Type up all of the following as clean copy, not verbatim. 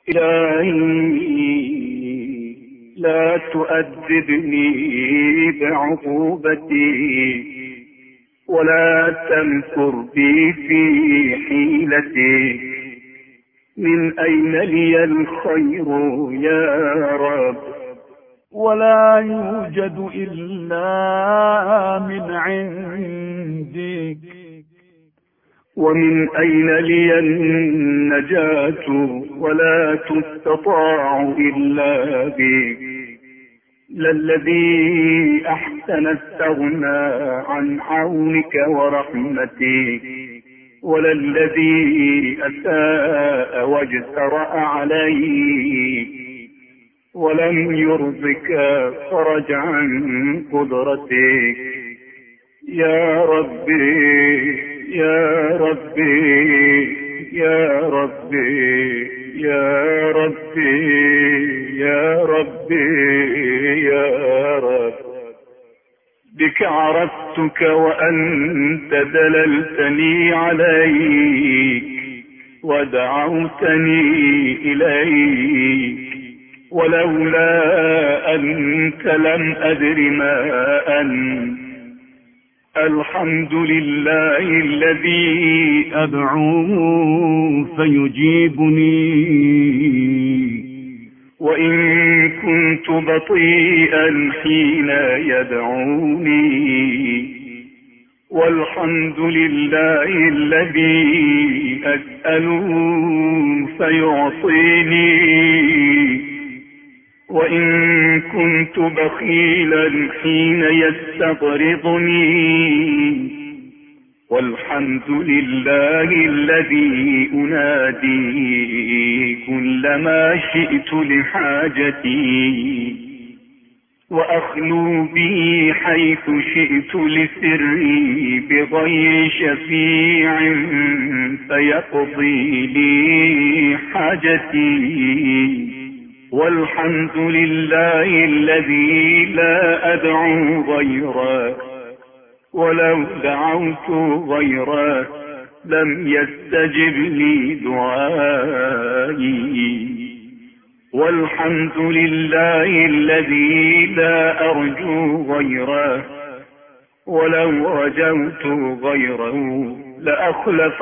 إلهي لا تؤدبني بعقوبتي ولا تمكر بي في حيلتي. من أين لي الخير يا رب؟ ولا يوجد إلا من عندك. ومن أين لي النجاة ولا تستطاع إلا بك؟ للذي أحسن استغنى عن عونك ورحمتك، وللذي أساء واجترأ عليك ولم يرضك فرج عن قدرتك. يا ربي يا ربي يا ربي يا ربي يا ربي يا رب، بك عرفتك وأنت دللتني عليك ودعوتني إليك، ولولا أنت لم أدر ما أنت. الحمد لله الذي أدعو فيجيبني، وإن كنت بطيئا حين يدعوني. والحمد لله الذي أسأل فيعطيني، وإن كنت بخيلا حين يستقرضني. والحمد لله الذي أنادي كلما شئت لحاجتي، وأخلو به حيث شئت لسري بغير شفيع فيقضي لي حاجتي. والحمد لله الذي لا أدعو غيره، ولو دعوت غيره لم يستجب لي دعائي. والحمد لله الذي لا أرجو غيره، ولو رجوت غيره لأخلف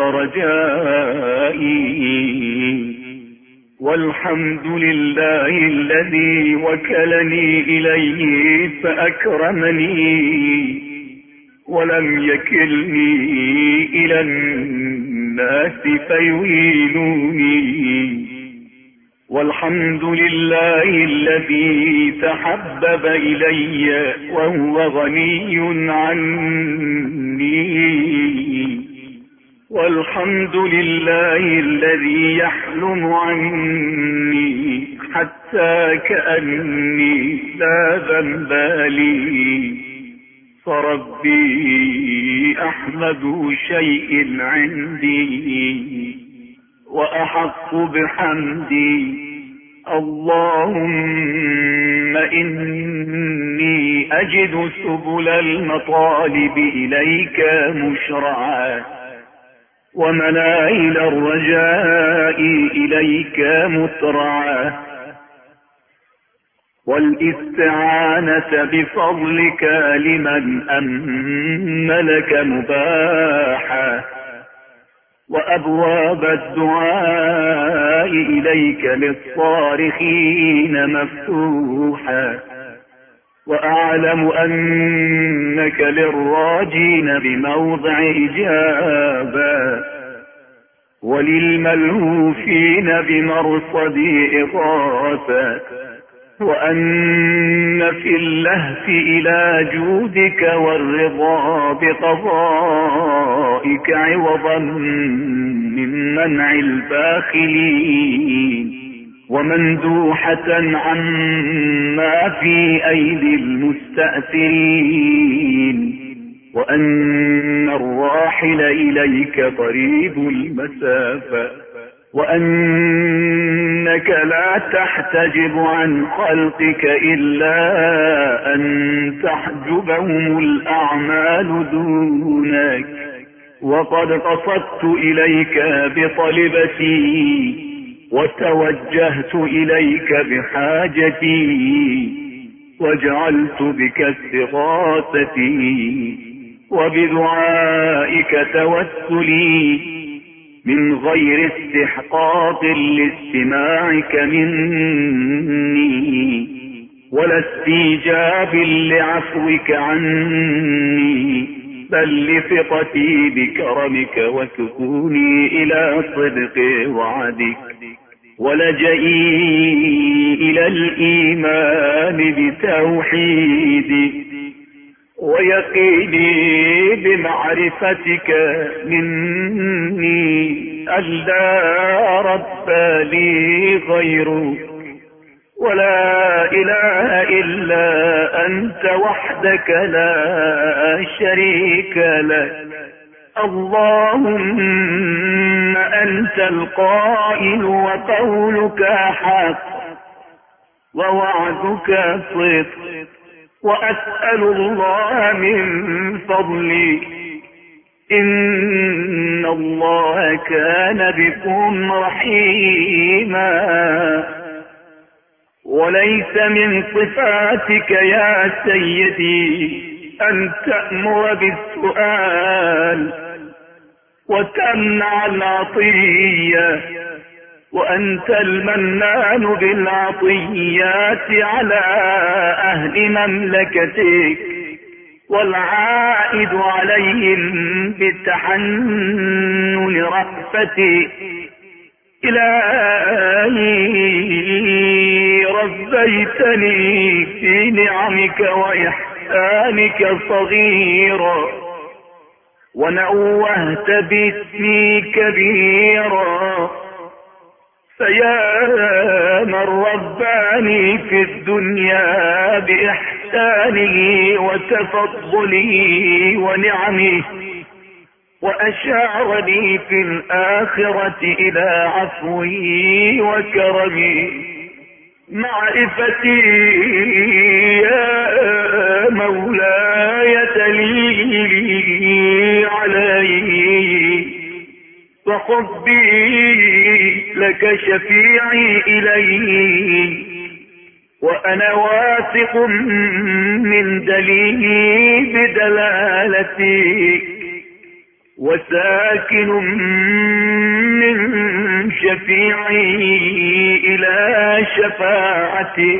رجائي. والحمد لله الذي وكلني إليه فأكرمني، ولم يكلني إلى الناس فيهينوني. والحمد لله الذي تحبب إلي وهو غني عني. والحمد لله الذي يحلم عني حتى كأني لا ذنب لي. فربي أحمد شيء عندي وأحق بحمدي. اللهم إني أجد سبل المطالب إليك مشرعا، ومناهل الرجاء إليك مترعا، والاستعانة بفضلك لمن أملك مباحا، وأبواب الدعاء إليك للصارخين مفتوحا. وأعلم أنك للراجين بموضع إجابة، وللملهوفين بمرصد إغاثة، وأن في اللهف إلى جودك والرضا بقضائك عوضا من منع الباخلين، ومندوحة عما في أيدي المستأثرين، وأن الراحل إليك قريب المسافة، وأنك لا تحتجب عن خلقك إلا أن تحجبهم الأعمال دونك. وقد قصدت إليك بطلبتي وتوجهت إليك بحاجتي، وجعلت بك استغاثتي، وبدعائك توسلي، من غير استحقاق لاستماعك مني، ولا استيجاب لعفوك عني، بل لثقتي بكرمك وسكوني إلى صدق وعدك، ولجئي إلى الإيمان بتوحيدك، ويقيني بمعرفتك مني ألا رب لي غيرك، ولا إله إلا أنت وحدك لا شريك لك. اللهم أنت القائل وقولك حق، ووعدك صدق، وأسأل الله من فضلي، إن الله كان بكم رحيما، وليس من صفاتك يا سيدي أن تأمر بالسؤال وتمنع العطية، وأنت المنان بالعطيات على أهل مملكتك، والعائد عليهم بتحنن رأفتك. إلهي ربيتني في نعمك وإحسانك صغيرا، ونوهت باسمي كبيرا، فيا من رباني في الدنيا بإحسانه وتفضله ونعمه، وأشارني في الآخرة إلى عفوه وكرمه، معرفتي يا مولاي دليلي عليه، وحبي لك شفيعي إليه، وأنا واثق من دليلي بدلالتي، وساكن من شفيعي إلى شفاعتي.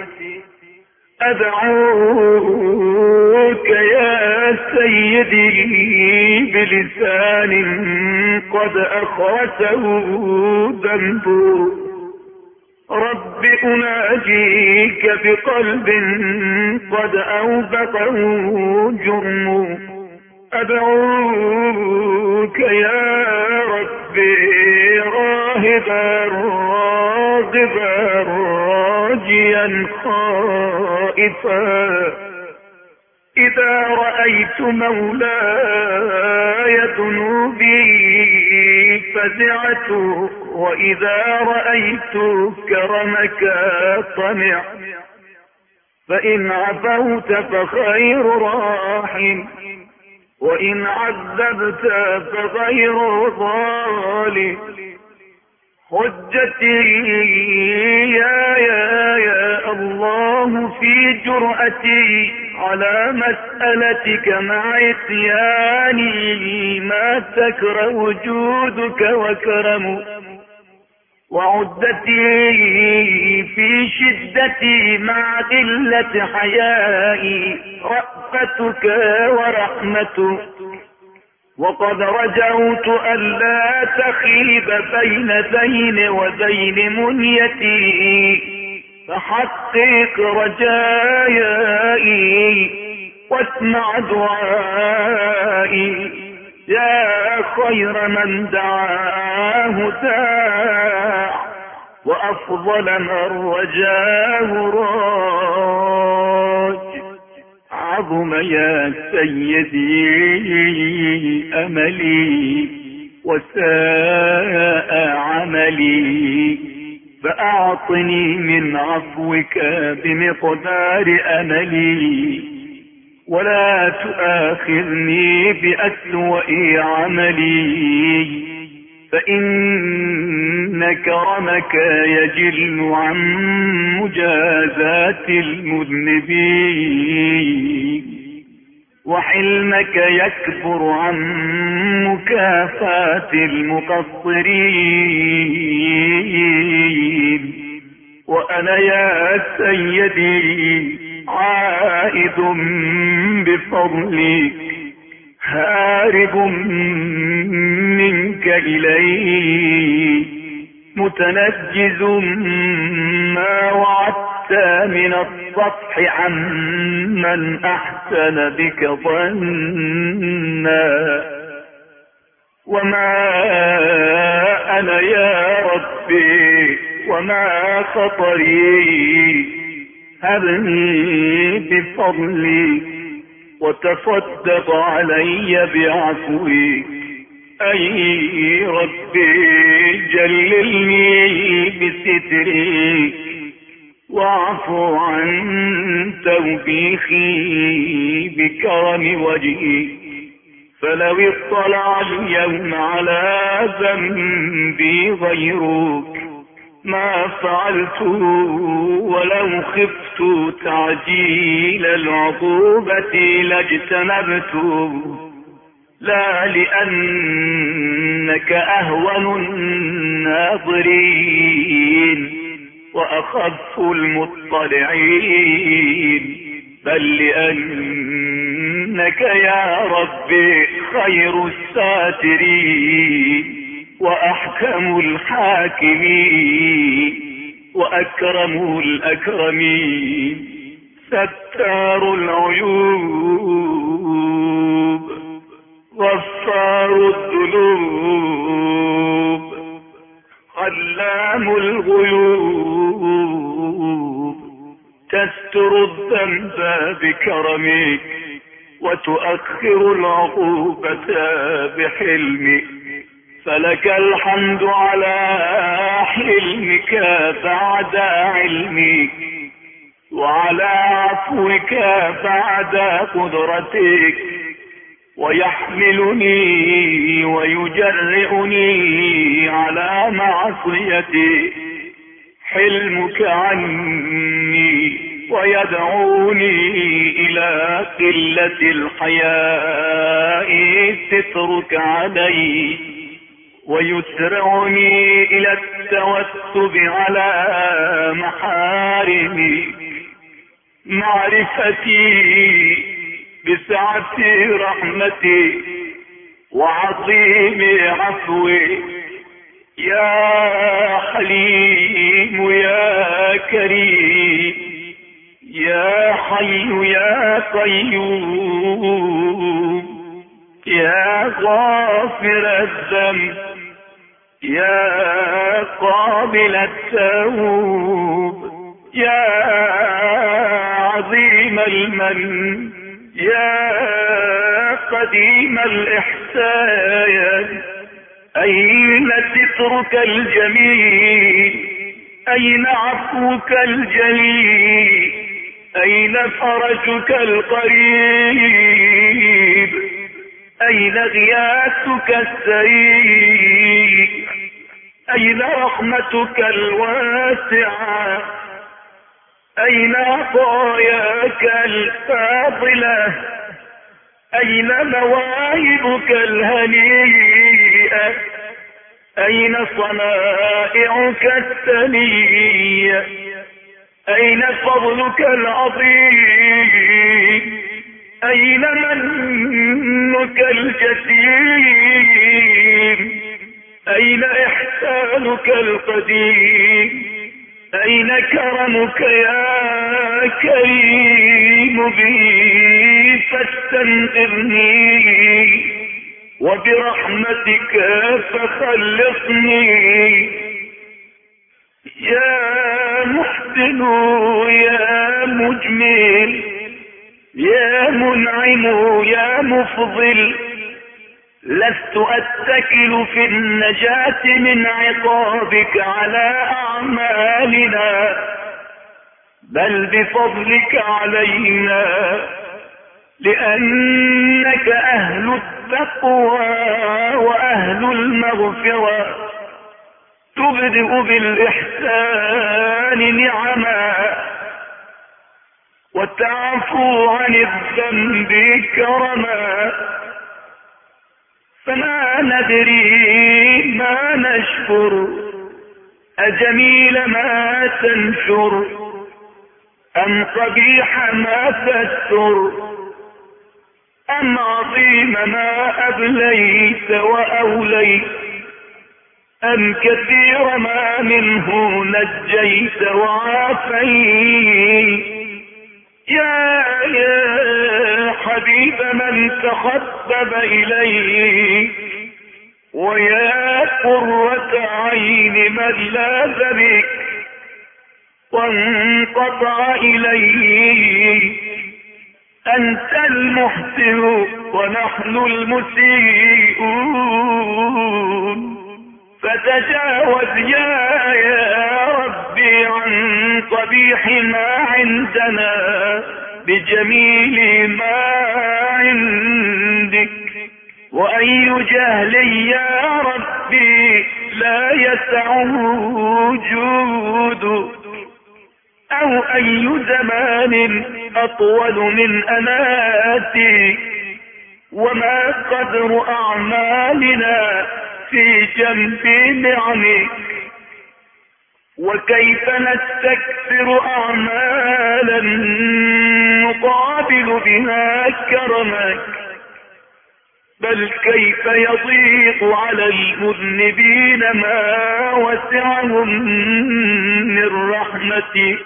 أدعوك يا سيدي بلسان قد أخرسه ذنبه، رب أناجيك بقلب قد أوبقه جرمه. أدعوك يا ربي راهبا راغبا راجيا خائفا، إذا رأيت مولاي ذنوبي فزعت، وإذا رأيت كرمك طمع، فإن عفوت فخير راحم، وإن عذبت فغير ظالم. حجتي يا الله في جرأتي على مسألتك مع عصياني ما تكره وجودك وكرمك، وعدتي في شدتي مع قلة حيائي رأفتك ورحمتك، وقد رجوت ألا تخيب بين ذين وذين منيتي، فحقق رجائي واسمع دعائي، يا خير من دعاه داع، وأفضل من رجاه راج. عظم يا سيدي أملي وساء عملي، فأعطني من عفوك بمقدار أملي، ولا تؤاخذني بأسوأ عملي، فإن كرمك يجل عن مجازاة المذنبين، وحلمك يكبر عن مكافاة المقصرين. وأنا يا سيدي عائد بفضلك، هارب منك إليه، متنجز ما وعدت من الصفح عمن أحسن بك ظنا. وما أنا يا ربي وما خطري، هبني بفضلك وتصدق علي بعفوك. أي ربي جللني بسترك، واعفو عن توبيخي بكرم وجهك. فلو اطلع اليوم على ذنبي غيرك ما فعلت، ولو خفت تعجيل العقوبة لاجتنبت. لا لأنك أهون الناظرين وأخف المطلعين، بل لأنك يا ربي خير الساترين وأحكم الحاكمين وأكرم الأكرمين، ستار العيوب، غفار الذنوب، علام الغيوب، تستر الذنب بكرمك وتؤخر العقوبة بحلمك. فلك الحمد على حلمك بعد علمك، وعلى عفوك بعد قدرتك، ويحملني ويجرئني على معصيتك حلمك عني، ويدعوني إلى قلة الحياء سترك علي، ويسرعني إلى التوسب على محارمي. معرفتي بسعة رحمتي وعظيم عفوي، يا حليم يا كريم، يا حي يا قيوم، يا غافر الذنب، يا قابل التوب، يا عظيم المن، يا قديم الإحسان. أين سترك الجميل؟ أين عفوك الجليل؟ أين فرجك القريب؟ أين غياثك السريع؟ أين رحمتك الواسعة؟ أين عطاياك الفاضلة؟ أين مواهبك الهنيئة؟ أين صنائعك الثنية؟ أين فضلك العظيم؟ أين منك الجسيم؟ أين إحسانك القديم؟ أين كرمك يا كريم بي؟ فاستنقذني وبرحمتك فخلصني. يا محسن يا مجمل، يا منعم يا مفضل، لست أتكل في النجاة من عقابك على أعمالنا، بل بفضلك علينا، لأنك أهل التقوى وأهل المغفرة تبدئ بالإحسان نعما وتعفو عن الذنب كرما، فما ندري ما نشكر أجميل ما تنشر أم قبيح ما تستر، أم عظيم ما أبليت وأوليت، أم كثير ما منه نجيت وعافيت. يا حبيب من تحبب إليه، ويا قرة عين من لاذ بك وانقطع إليه. أنت المحسن ونحن المسيئون، فتجاوز يا ربي عن قبيح ما عندنا بجميل ما عندك. وأي جهل يا ربي لا يسعه وجود، أو أي زمان أطول من أناتي، وما قدر أعمالنا في جنب نعمك، وكيف نستكثر أعمالا نقابل بها كرمك، بل كيف يضيق على المذنبين ما وسعهم من رحمتك.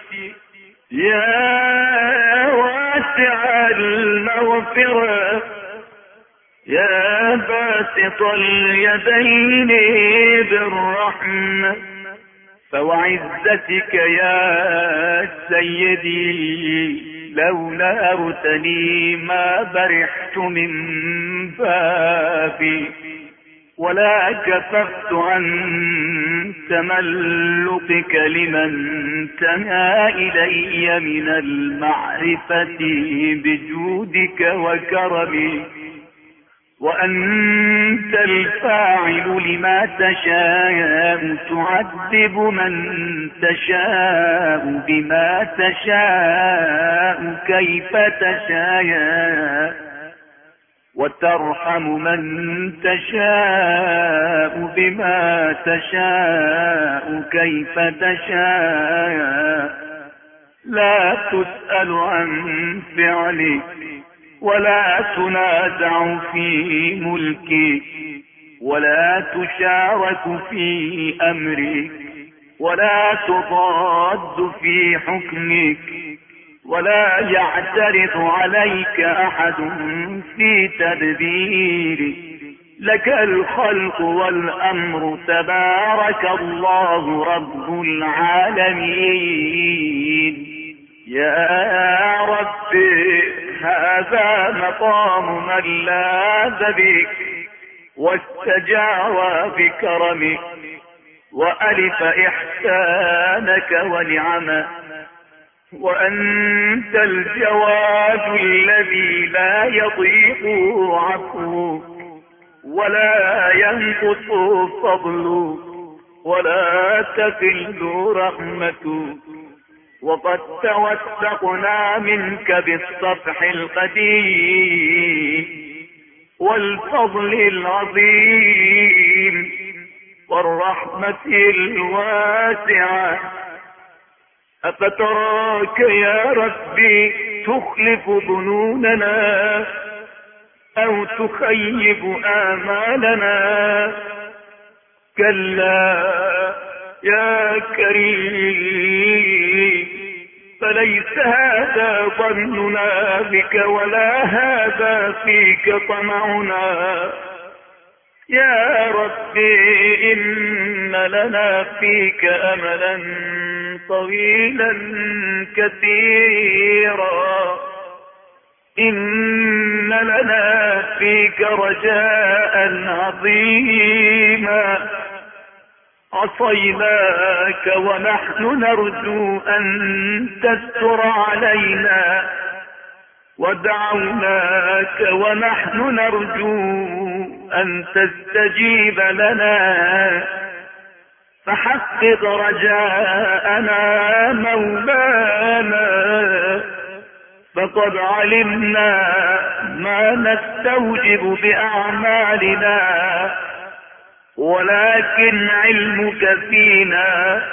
يا واسع المغفرة، يا باسط اليدين بالرحمة، فوعزتك يا سيدي لولا أرتني ما برحت من بابي، ولا كففت عن تملقك لمن تنهى إلي من المعرفة بجودك وكرمك. وأنت الفاعل لما تشاء، تعذب من تشاء بما تشاء كيف تشاء، وترحم من تشاء بما تشاء كيف تشاء. لا تسأل عن فعلك، ولا تنازع في ملكك، ولا تشارك في أمرك، ولا تضاد في حكمك، ولا يعترض عليك أحد في تدبيرك. لك الخلق والأمر، تبارك الله رب العالمين. يا رب هذا مقام من لاذ بك واستجار بكرمك، وألف إحسانك ونعمك، وأنت الجواد الذي لا يضيق عفوك ولا ينقص فضلك ولا تقل رحمتك. وقد توثقنا منك بالصفح القديم والفضل العظيم والرحمة الواسعة. أفتراك يا ربي تخلف ظنوننا أو تخيب آمالنا؟ كلا يا كريم، فليس هذا ظننا بك ولا هذا فيك طمعنا. يا ربي إن لنا فيك أملا طويلا كثيرا، إن لنا فيك رجاء عظيما. عصيناك ونحن نرجو أن تستر علينا ودعوناك ونحن نرجو أن تستجيب لنا، فحقق رجاءنا مولانا، فقد علمنا ما نستوجب بأعمالنا، ولكن علمك فينا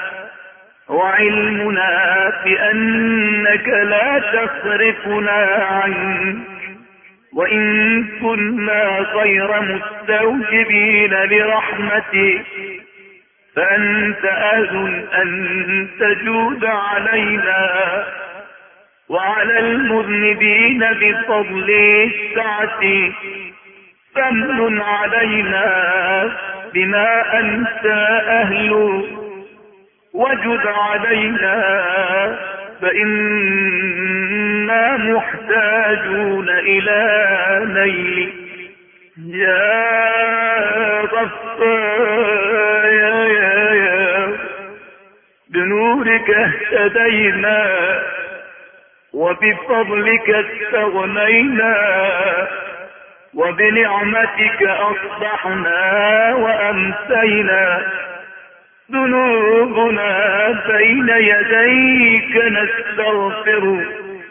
وعلمنا بأنك لا تصرفنا عنك، وإن كنا غير مستوجبين لرحمتك فأنت أهل أن تجود علينا وعلى المذنبين بفضل السعة، فامن علينا بما أنت أهل، وجد علينا فإنا محتاجون إلى نيل. يا غفار يا بنورك اهتدينا، وبفضلك استغنينا، وبنعمتك أصبحنا وأمسينا، ذنوبنا بين يديك نستغفر،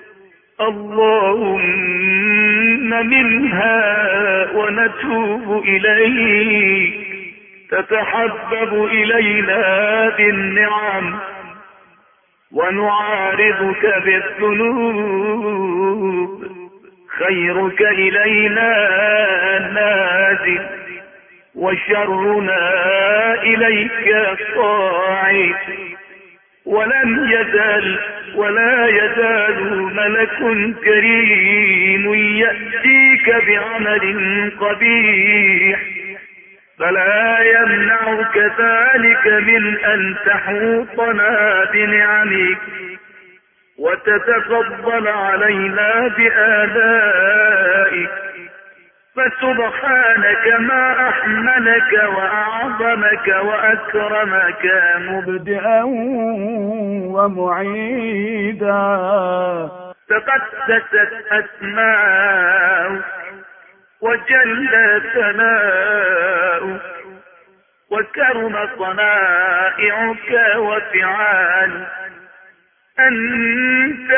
اللهم منها ونتوب إليك، تتحبب إلينا بالنعم ونعارضك بالذنوب، خيرك إلينا نازل وشرنا إليك صاعد، ولم يزل ولا يزال ملك كريم يأتيك بعمل قبيح، فلا يمنعك ذلك من أن تحوطنا بنعمك وتتفضل علينا بآلائك، فسبحانك ما أحملك وأعظمك وأكرمك مبدئا ومعيدا، تقدست أسماؤك وجل ثناؤك وكرم صنائعك وفعالك، أنت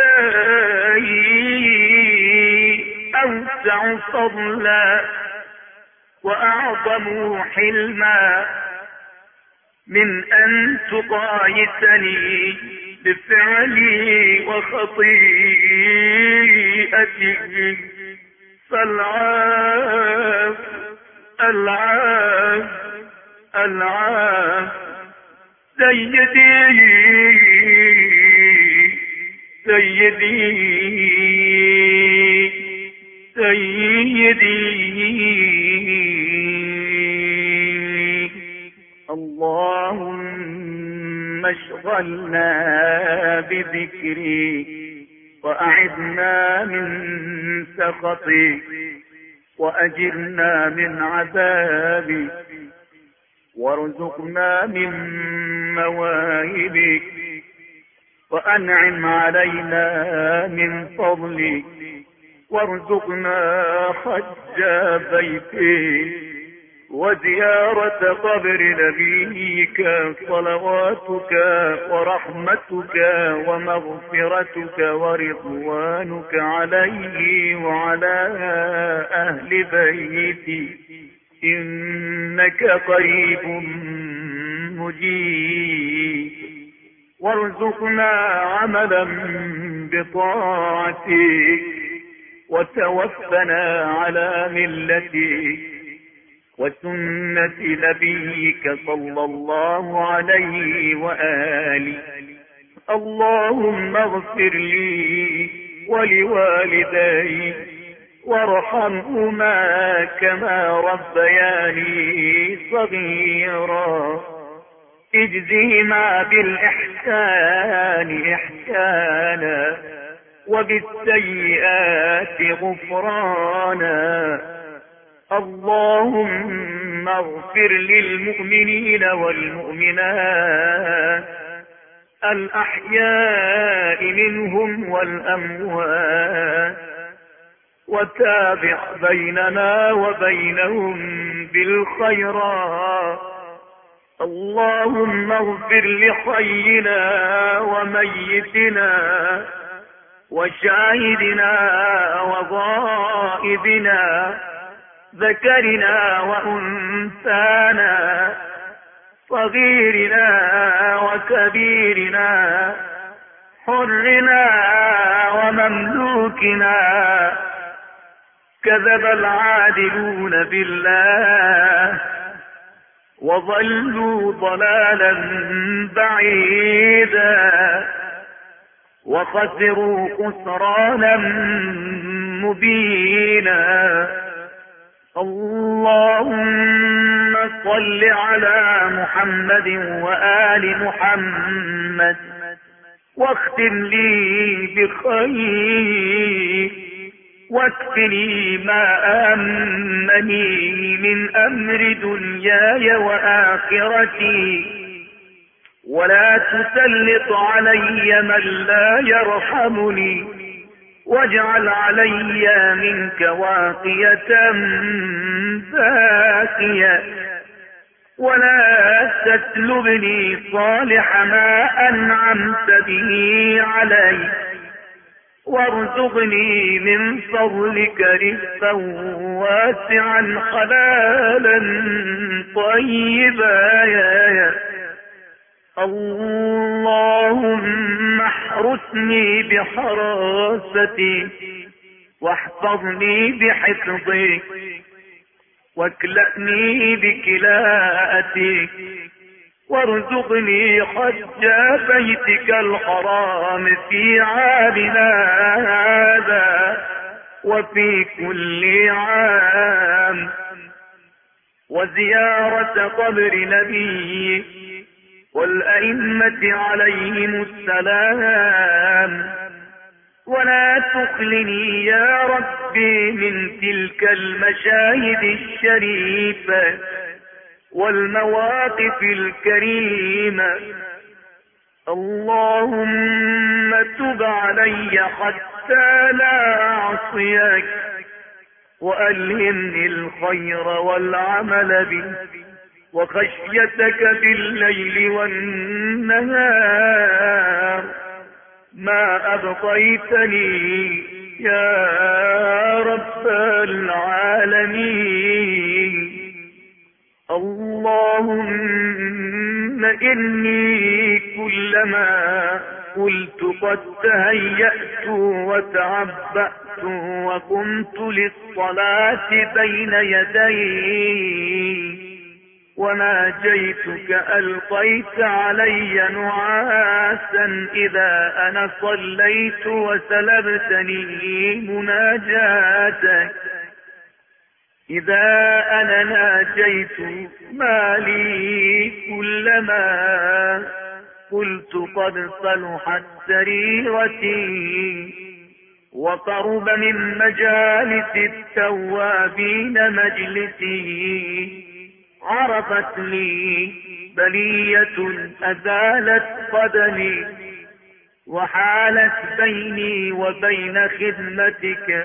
إلهي أوسع فضلا وأعظم حلما من أن تقايسني بفعلي وخطيئتي، فالعاف العاف العاف سيدي سيدي سيدي. اللهم اشغلنا بذكري وأعذنا من سخطي، وأجرنا من عذابي، وارزقنا من مواهبك، وأنعم علينا من فضلك، وارزقنا حج بيتك وزيارة قبر نبيك، صلواتك ورحمتك ومغفرتك ورضوانك عليه وعلى أهل بيتي، إنك قريب مجيب. وارزقنا عملا بطاعتك، وتوفنا على ملتك وسنة نبيك صلى الله عليه وآله. اللهم اغفر لي ولوالدي وارحمهما كما ربياني صغيرا، اجزهما بالإحسان إحسانا وبالسيئات غفرانا. اللهم اغفر للمؤمنين والمؤمنات الأحياء منهم والأموات وتابع بيننا وبينهم بالخيرات. اللهم اغفر لحينا وميتنا وشاهدنا وغائبنا، ذكرنا وأنثانا، صغيرنا وكبيرنا، حرنا ومملوكنا. كذب العادلون بالله وضلوا ضلالا بعيدا، وخسروا خسرانا مبينا. اللهم صل على محمد وآل محمد، واختم لي بخير، واكفني ما أهمني من أمر دنياي وآخرتي، ولا تسلط علي من لا يرحمني، واجعل علي منك واقية باقية، ولا تسلبني صالح ما أنعمت به علي، وارزقني من فضلك رزقا واسعا حلالا طيبا. اللهم احرسني بحراستي، واحفظني بحفظك، واكلأني بكلاءتك، وارزقني حج بيتك الحرام في عامنا هذا وفي كل عام، وزيارة قبر نبيك والأئمة عليهم السلام. ولا تخلني يا ربي من تلك المشاهد الشريفة والمواقف الكريمة. اللهم تب علي حتى لا أعصيك، وألهمني الخير والعمل به وخشيتك بالليل والنهار ما أبقيتني يا رب العالمين. اللهم إني كلما قلت قد تهيأت وتعبأت وقمت للصلاة بين يديك وناجيتك ألقيت علي نعاسا إذا أنا صليت وسلبتني مناجاتك. إذا أنا ناجيت مالي كلما قلت قد صلحت سريرتي، وقرب من مجالس التوابين مجلسي، عرفت لي بلية أزالت قدمي، وحالت بيني وبين خدمتك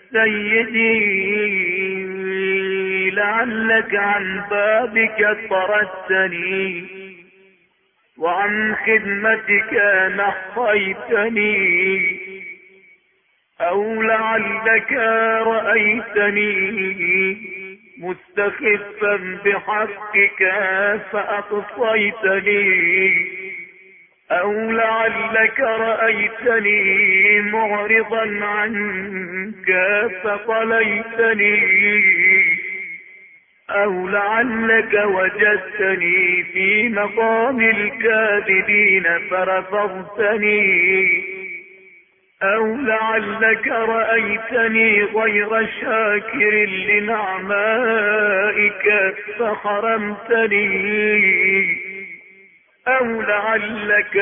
سيدي، لعلك عن بابك طردتني وعن خدمتك نحيتني، أو لعلك رأيتني مستخفا بحقك فأقصيتني، أو لعلك رأيتني معرضا عنك فطليتني، أو لعلك وجدتني في مقام الكاذبين فرفضتني، أو لعلك رأيتني غير شاكر لنعمائك فحرمتني، أو لعلك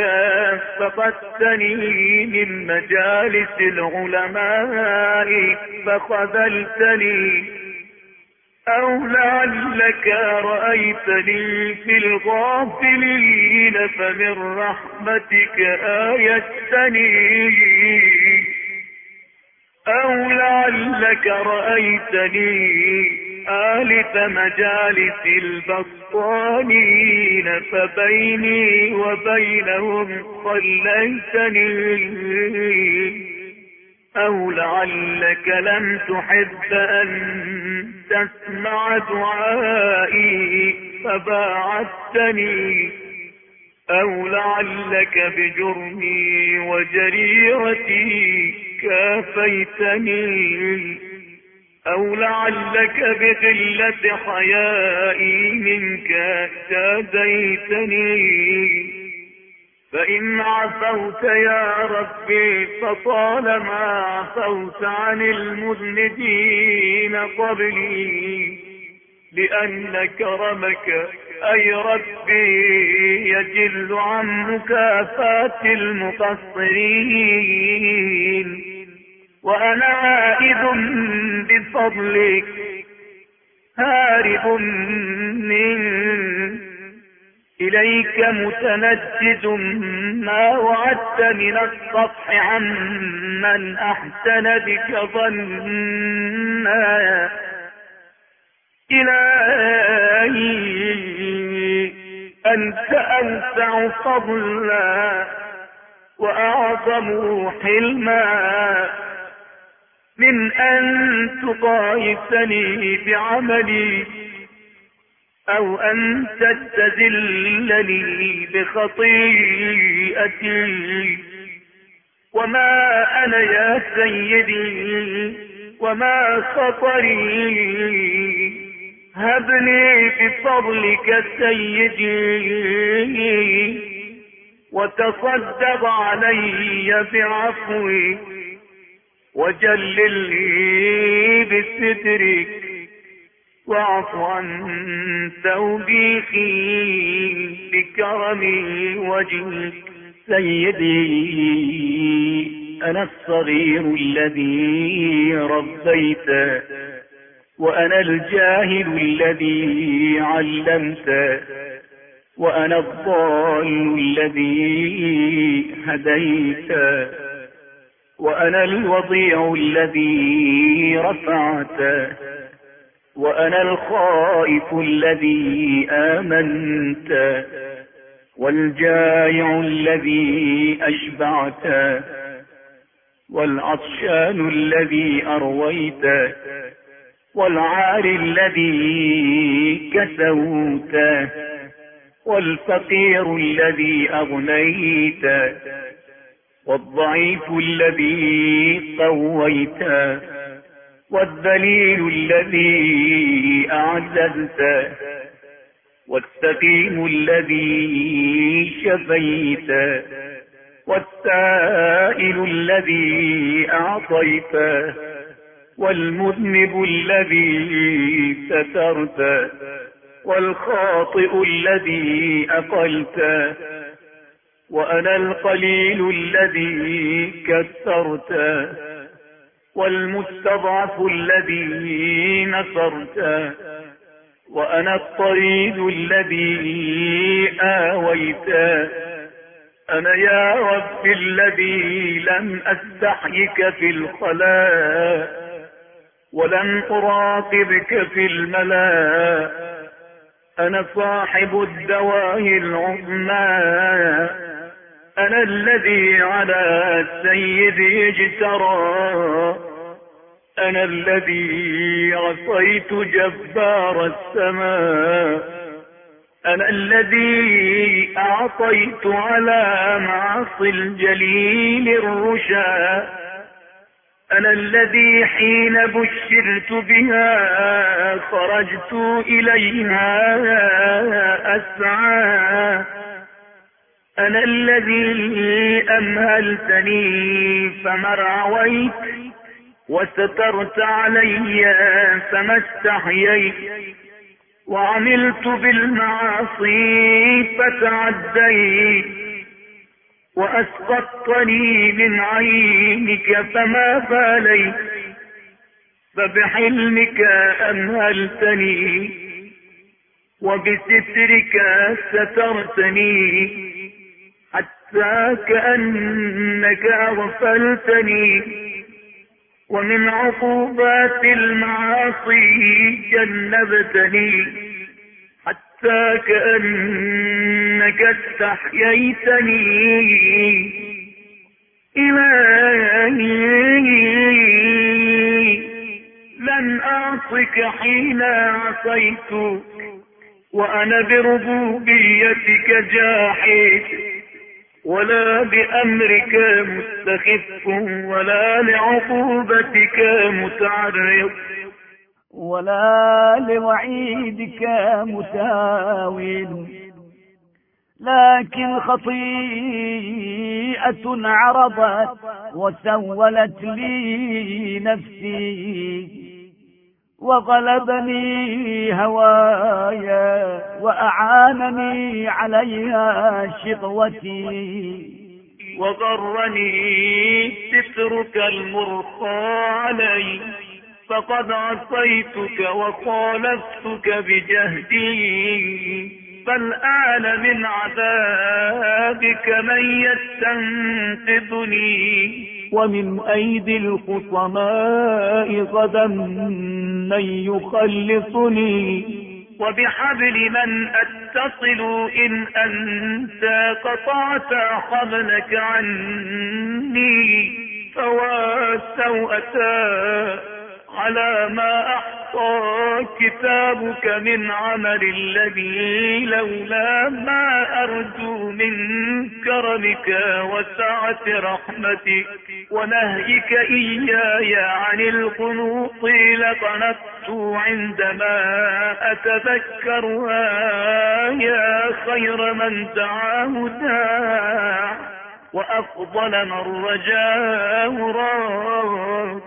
فقدتني من مجالس العلماء فخذلتني، أو لعلك رأيتني في الغافلين فمن رحمتك آيتني، أو لعلك رأيتني آلف مجالس البسطانين فبيني وبينهم خليتني، أو لعلك لم تحب أن تسمع دعائي فباعدتني، أو لعلك بجرمي وجريرتي كافيتني، أو لعلك بقلة حيائي منك جاديتني. فإن عفوت يا ربي فطالما عفوت عن المذنبين قبلي، لأن كرمك أي ربي يجل عن مكافاة المقصرين، وأنا عائد بفضلك هارب منك إليك متنجد ما وعدت من الصفح عمن أحسن بك ظنا. إلهي أنت أوسع فضلا وأعظم حلما من أن تقايسني بعملي، أو أن تستذلني بخطيئتي. وما أنا يا سيدي وما خطري، هبني بفضلك سيدي وتصدق علي بعفوك، وجلل لي بسترك، واعف عن توبيخي بكرم وجهك. سيدي أنا الصغير الذي ربيت، وأنا الجاهل الذي علمت، وأنا الضال الذي هديت، وأنا الوضيع الذي رفعت، وأنا الخائف الذي آمنت، والجائع الذي أشبعت، والعطشان الذي أرويت، والعار الذي كسوت، والفقير الذي أغنيت، والضعيف الذي قويت، والذليل الذي أعززت، والسقيم الذي شفيت، والسائل الذي أعطيت، والمذنب الذي سترت، والخاطئ الذي أقلت، وأنا القليل الذي كثرت، والمستضعف الذي نصرت، وأنا الطريد الذي آويت. أنا يا رب الذي لم أستحيك في الخلاء، ولم أراقبك في الملاء. أنا صاحب الدواهي العظمى، أنا الذي على سيدي اجترى، أنا الذي عصيت جبار السماء، أنا الذي أعطيت على معصي الجليل الرشا، أنا الذي حين بشرت بها خرجت إليها أسعى، أنا الذي أمهلتني فما رعويت، وسترت علي فما استحييت، وعملت بالمعاصي فتعديت، وأسقطتني من عينك فما باليت، فبحلمك أمهلتني وبسترك سترتني، حتى كأنك أغفلتني ومن عقوبات المعاصي جنبتني حتى كأنك استحييتني. إلهي لن أعصك حين عصيتك وأنا بربوبيتك جاحد، ولا بأمرك مستخف ولا لعقوبتك متعرض، ولا لوعيدك متاول، لكن خطيئة عرضت وسولت لي نفسي، وغلبني هوايا وأعانني عليها شقوتي، وغرني سترك المرخى علي، فقد عصيتك وخالفتك بجهدي. فالآن من عذابك من يستنقذني، ومن أيدي الخصماء غدا من يخلصني، وبحبل من أتصل إن أنت قطعت حبلك عني. فواسوءتا على ما أحصى كتابك من عمل الذي لولا ما أرجو من كرمك وسعة رحمتك ونهيك إياي عن القنوط لقنطت عندما أتذكرها. يا خير من دعاه داع وأفضل من رجاه راج.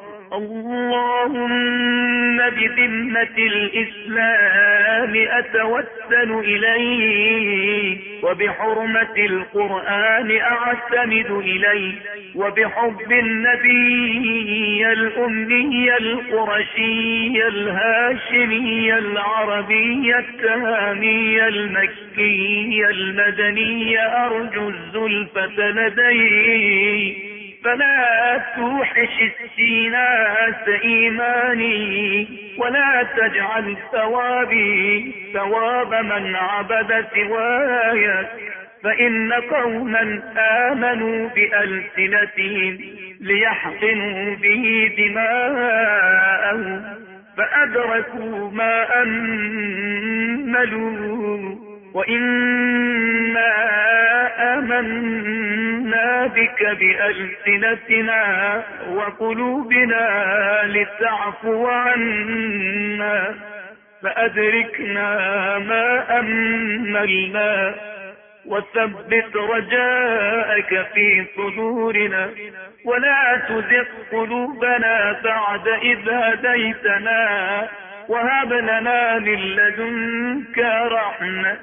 اللهم بذمة الإسلام أتوسل إليه، وبحرمة القرآن أعتمد إليه، وبحب النبي الأمي القرشي الهاشمي العربي التهامي المكي المدني أرجو الزلفة لديه. فلا توحش السيناس إيماني، ولا تجعل ثوابي ثواب من عبد سواي. فإن قوما آمنوا بألسنتهم ليحقنوا به دماءهم فأدركوا ما أملوا، وإنا آمنا بك بألسنتنا وقلوبنا لتعفو عنا، فأدركنا ما أملنا، وثبت رجاءك في صدورنا، ولا تزغ قلوبنا بعد إذ هديتنا، وهب لنا من لدنك رحمة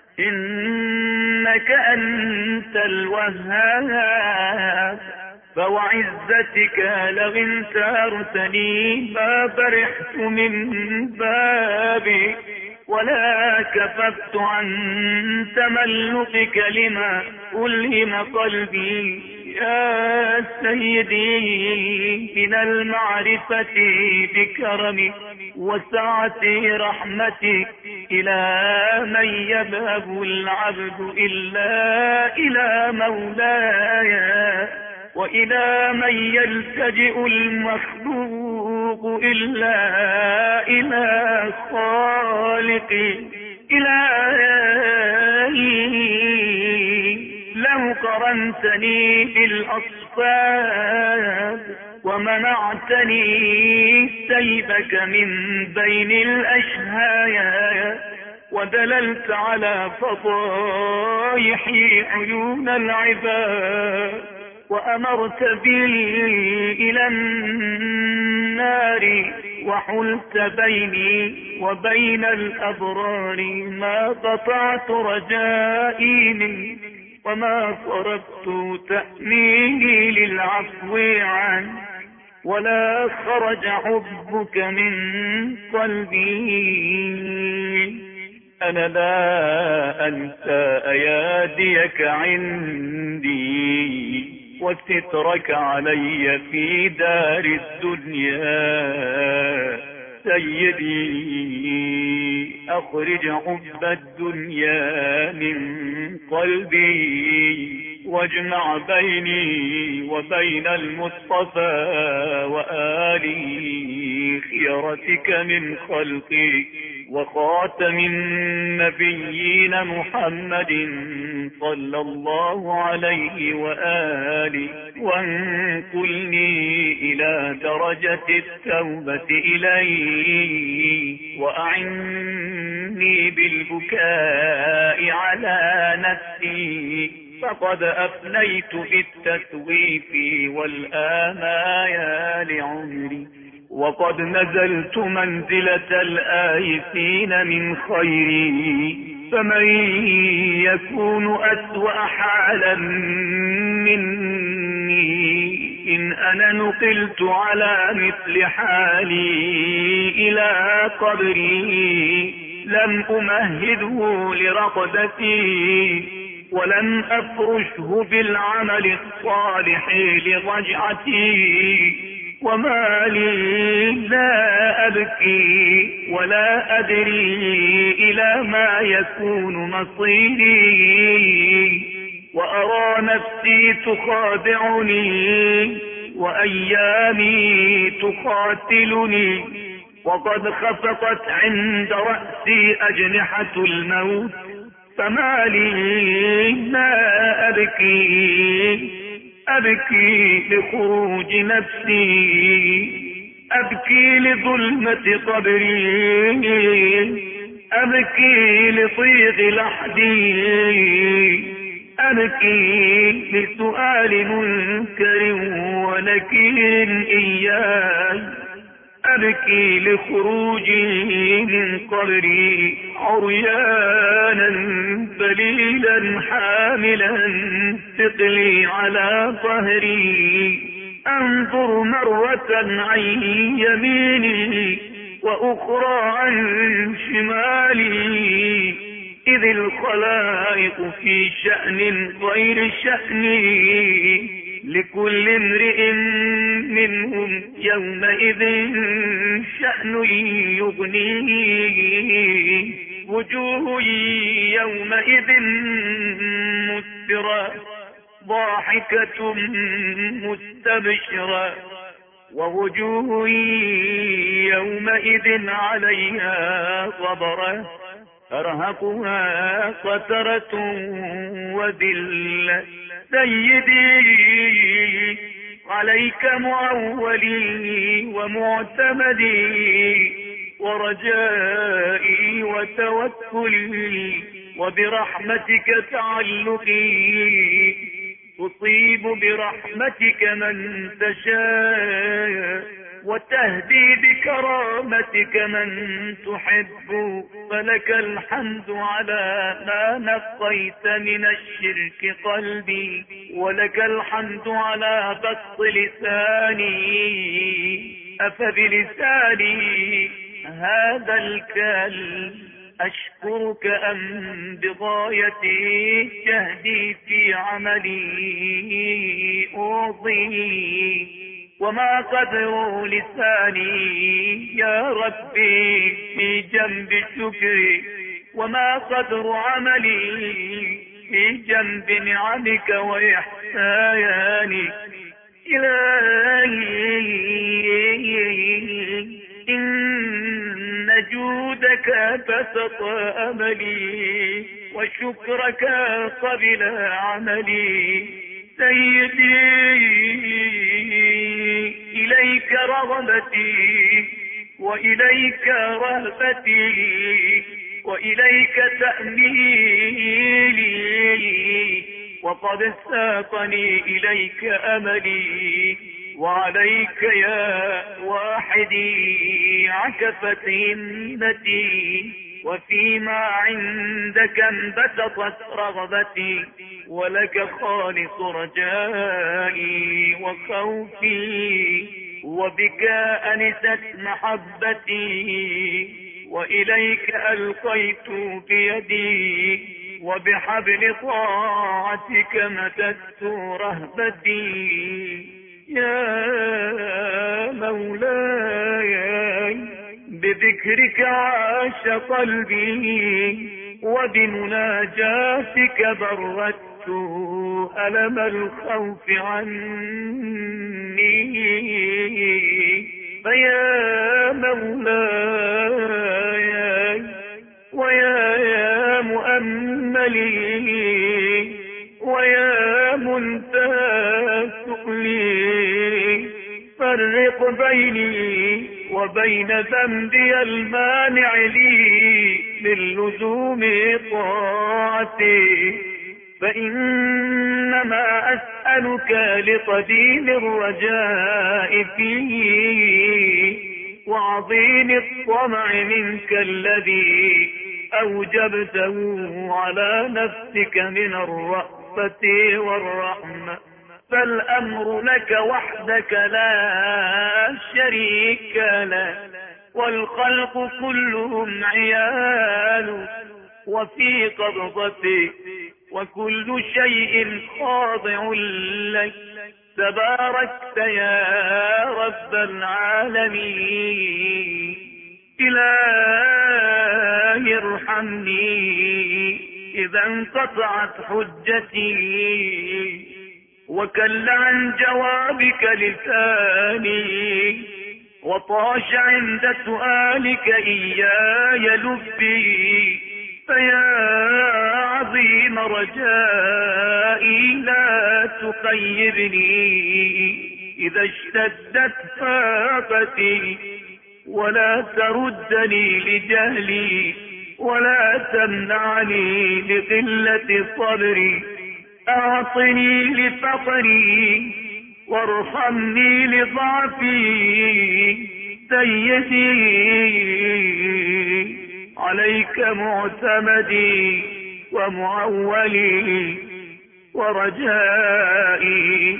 إنك أنت الوهاب. فوعزتك لو انتهرتني ما برحت من بابي، ولا كففت عن تملقك لما ألهم قلبي. يا سيدي من المعرفة بكرمك وسعة رحمتك إلى من يذهب العبد إلا إلى مولاي، وإلى من يلتجئ المخلوق إلا إلى خالقي. إلهي لو قرنتني بالأصفاد ومنعتني سيفك من بين الأشهايا، ودللت على فضائح عيون العباد، وأمرت بي إلى النار، وحلت بيني وبين الأبرار، ما قطعت رجائي منك وما صرفت تأميني للعفو عنك، ولا خرج حبك من قلبي. أنا لا أنسى أياديك عندي، وسترك علي في دار الدنيا. سيدي أخرج حب الدنيا من قلبي، واجمع بيني وبين المصطفى وآله خيرتك من خلقي وخاتم النبيين محمد صلى الله عليه وآله، وانقلني إلى درجة التوبة إليه، وأعني بالبكاء على نفسي، فقد أفنيت بالتسويف والآمايا لعمري، وقد نزلت منزلة الآيسين من خيري، فمن يكون أسوأ حالا مني إن أنا نقلت على مثل حالي إلى قبري، لم أمهده لرقدتي ولم أفرشه بالعمل الصالح لرجعتي، وما لي لا أبكي ولا أدري إلى ما يكون مصيري، وأرى نفسي تخادعني وأيامي تقاتلني، وقد خفقت عند رأسي أجنحة الموت، فما لي لا أبكي لخروج نفسي، أبكي لظلمة قبري، أبكي لصيغ لحدي، أبكي لسؤال منكر ونكير إياي، أبكي لخروجي من قبري عريانا ذليلا حاملا ثقلي على ظهري، أنظر مرة عن يميني وأخرى عن شمالي، إذ الخلائق في شأن غير شأني، لكل امرئ منهم يومئذ شأن يغنيه، وجوه يومئذ مسفرة ضاحكة مستبشرة، ووجوه يومئذ عليها غبرة ترهقها قترة وذلة. سيدي عليك معولي ومعتمدي ورجائي وتوكلي، وبرحمتك تعلقي، تصيب برحمتك من تشاء وتهدي بكرامتك من تحب، فلك الحمد على ما نقيت من الشرك قلبي، ولك الحمد على بسط لساني، أفبلساني هذا الكلب أشكرك أم بغايتي جهدي في عملي أوضي، وما قدر لساني يا ربي في جنب شكري، وما قدر عملي في جنب نعمك وإحسانك. إلهي إن جودك بسط أملي، وشكرك قبل عملي. سيدي إليك رغبتي وإليك رهبتي وإليك تأميلي، وقد ساقني إليك أملي، وعليك يا واحدي عكفت همتي، وفيما عندك انبسطت رغبتي، ولك خالص رجائي وخوفي، وبك أنست محبتي، وإليك ألقيت بيدي، وبحبل طاعتك مددت رهبتي. يا مولاي بذكرك عاش قلبي، وبمناجاتك بردت ألم الخوف عني. فيا مولاي ويا مؤملي ويا منتهى سؤلي، فرق بيني وبين ذنبي المانع لي من لزوم طاعتي، فإنما أسألك لقديم الرجاء فيه وعظيم الطمع منك الذي أوجبته على نفسك من الرأفة والرحمة. فالأمر لك وحدك لا شريك لك، والخلق كلهم عيال وفي قبضتك، وكل شيء خاضع لك، تباركت يا رب العالمين. إلهي ارحمني إذا انقطعت حجتي، وكل عن جوابك لساني، وطاش عند سؤالك إياي لبي. فيا عظيم رجائي لا تخيبني إذا اشتدت فاقتي، ولا تردني لجهلي، ولا تمنعني لقلة صبري. أعطني لفقري وارحمني لضعفي. سيدي عليك معتمدي ومعولي ورجائي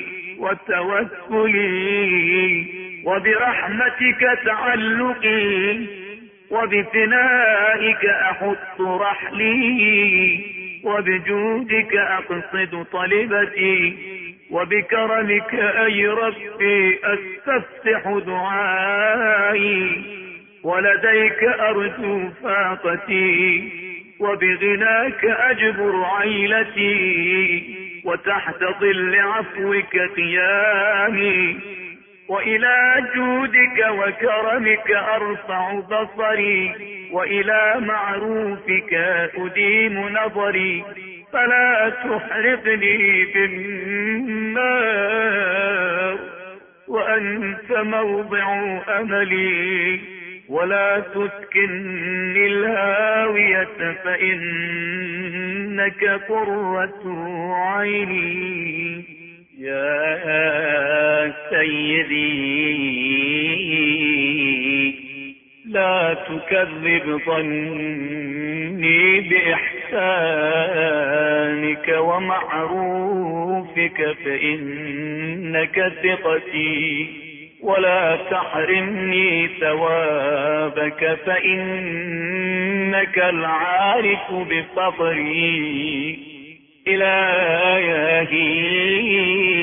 وتوكلي، وبرحمتك تعلقي، وبثنائك أحط رحلي، وبجودك أقصد طلبتي، وبكرمك أي ربي أستفتح دعائي، ولديك أرجو فاقتي، وبغناك أجبر عيلتي، وتحت ظل عفوك قيامي، وإلى جودك وكرمك أرفع بصري، وإلى معروفك أديم نظري. فلا تحرقني بالنار وأنت موضع أملي، ولا تسكنني الهاوية فإنك قرة عيني. يا سيدي لا تكذب ظني بإحسانك ومعروفك فإنك ثقتي، ولا تحرمني ثوابك فإنك العارف بفقري. إلهي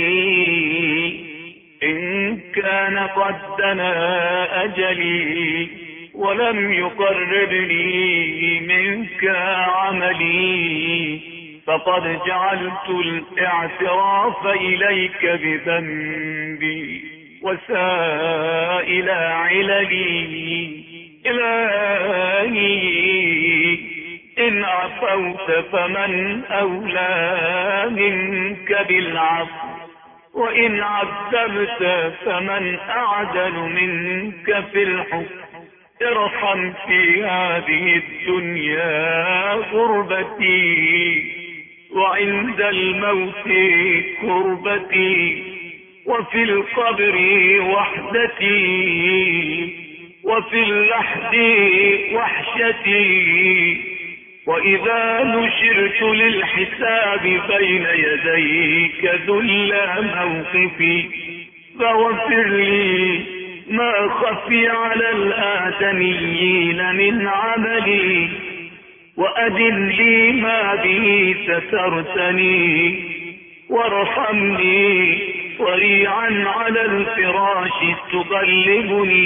إن كان قد دنا أجلي ولم يقربني منك عملي، فقد جعلت الاعتراف إليك بذنبي وسائل عللي. إلهي إن عفوت فمن أولى منك بالعفو، وإن عذبت فمن أعدل منك في الحكم. ارحم في هذه الدنيا غربتي، وعند الموت كربتي، وفي القبر وحدتي، وفي اللحد وحشتي، وإذا نشرت للحساب بين يديك ذل موقفي. فاغفر لي ما خفي على الآدميين من عملي، وأدن لي ما به سترتني، وارحمني صريعا على الفراش تقلبني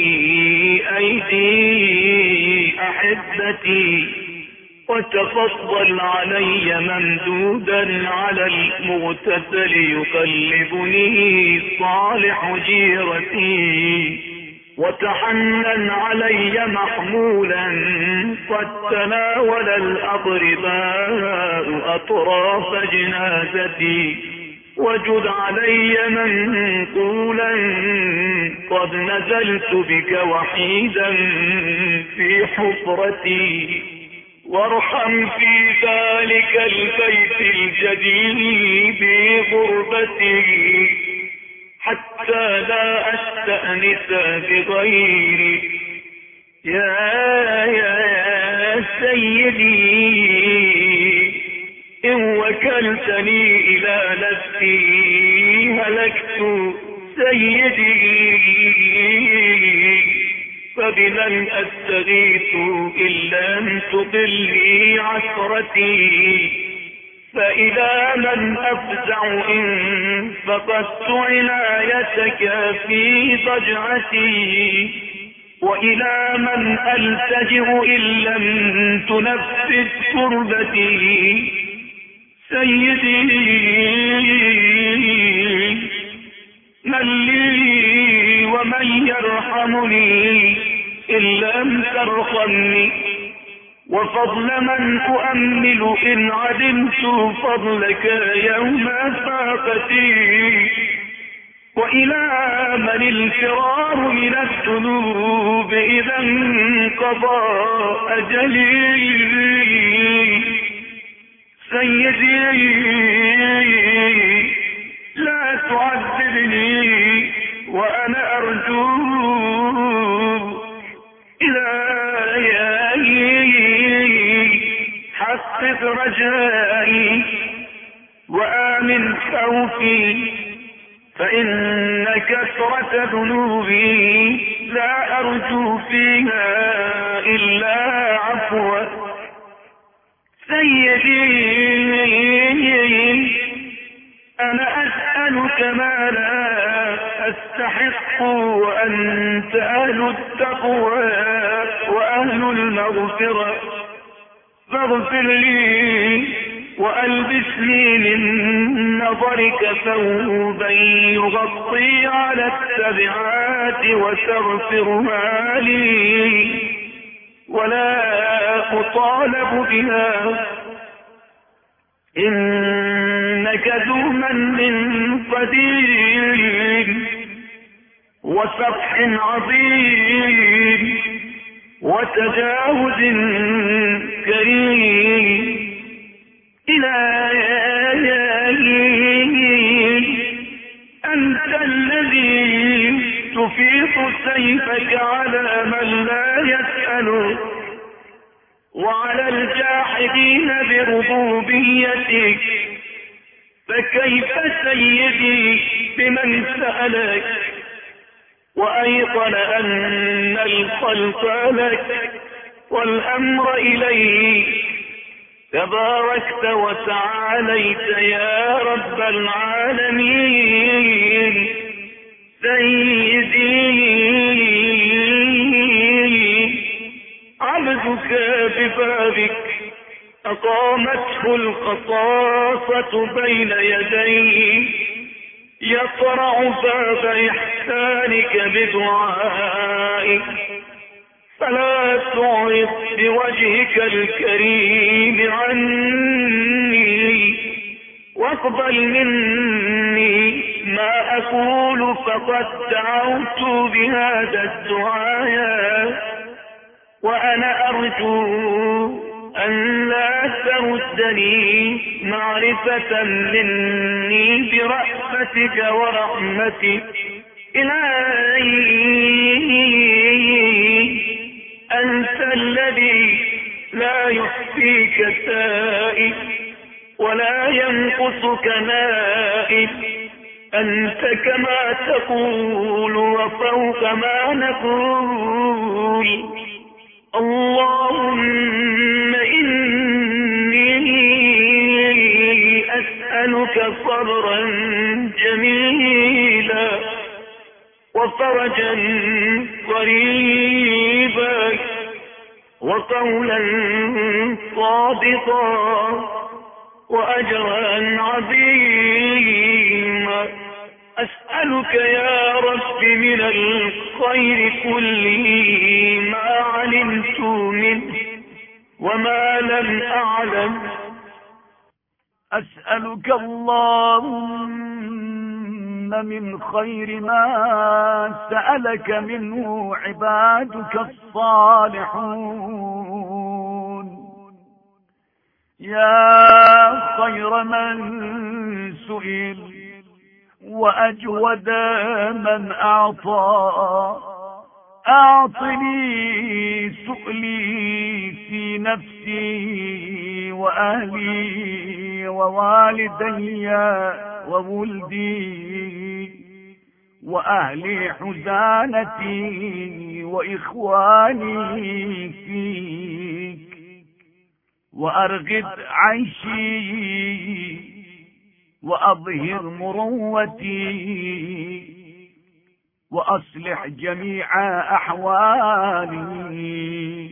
أيدي أحبتي، وتفضل علي ممدودا على المغتسل يقلبني صالح جيرتي، وتحنن علي محمولا قد تناول الأضرباء أطراف جنازتي، وجد علي منقولا قد نزلت بك وحيدا في حفرتي، وارحم في ذلك البيت الجديد بغربتي حتى لا أستأنس بغيري. يا سيدي إن وكلتني إلى نفسي هلكت سيدي، فبمن أستغيث إن لم تضلي عثرتي، فإلى من أفزع إن فقدت عنايتك في ضجعتي، وإلى من ألتجئ إن لم تنفذ كربتي. سيدي من لي ومن يرحمني إن لم ترحمني، وفضل من أؤمل إن عدمت فضلك يوم فاقتي، وإلى من الفرار من الذنوب إذا انقضى أجلي. سيدي لا تعذبني وأنا أرجو إلهي، حقق رجائي وآمن خوفي، فإن كثرة ذنوبي لا أرجو فيها إلا عفوا. سيدي أنا أسألك ما لا أستحق، وأنت أهل التقوى وأهل المغفرة، فاغفر لي وألبسني من نظرك ثوبا يغطي على التبعات وتغفرها لي، ولا أطالب بها، إنك ذو من قدير وسفح عظيم وتجاوز كريم. إلهي أنت الذي تفيض سيفك على من لا يسأل، وعلى الجاحدين بربوبيتك، فكيف سيدي بمن سألك وأيقن أن الخلق لك والأمر إليك؟ تباركت وتعاليت يا رب العالمين. سيدي عبدك ببابك أقامته القصاصة بين يديه، يقرع باب إحسانك بدعائك، فلا تعرض بوجهك الكريم عني، واقبل مني ما أقول، فقد دعوت بهذا الدعاء، وأنا أرجو أن لا تردني معرفة مني برحمتك ورحمتك. إلهي أنت الذي لا يحصيك سائل ولا ينقصك نائل، أنت كما تقول وفوق ما نقول. اللهم إني أسألك صبرا جميلا وفرجا قريبا وقولا صادقا وأجرا عظيما. أسألك يا رب من الخير كله ما علمت منه وما لم أعلم. أسألك اللهم من خير ما سألك منه عبادك الصالحون، يا خير من سئل وأجود من أعطى. أعطني سؤلي في نفسي وأهلي ووالدي وولدي وأهلي حزانتي وإخواني فيك، وأرغد عيشي وأظهر مروتي وأصلح جميع أحوالي،